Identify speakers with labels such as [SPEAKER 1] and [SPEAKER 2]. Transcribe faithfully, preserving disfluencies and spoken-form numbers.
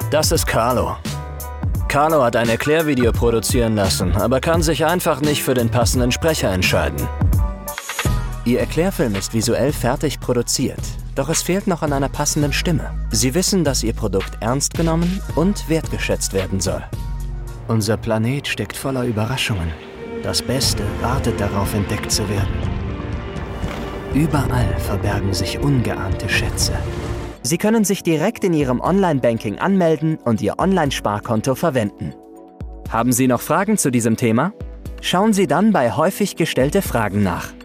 [SPEAKER 1] Das ist Carlo. Carlo hat ein Erklärvideo produzieren lassen, aber kann sich einfach nicht für den passenden Sprecher entscheiden. Ihr Erklärfilm ist visuell fertig produziert, doch es fehlt noch an einer passenden Stimme. Sie wissen, dass Ihr Produkt ernst genommen und wertgeschätzt werden soll. Unser Planet steckt voller Überraschungen. Das Beste wartet darauf, entdeckt zu werden. Überall verbergen sich ungeahnte Schätze. Sie können sich direkt in Ihrem Online-Banking anmelden und Ihr Online-Sparkonto verwenden. Haben Sie noch Fragen zu diesem Thema? Schauen Sie dann bei häufig gestellte Fragen nach.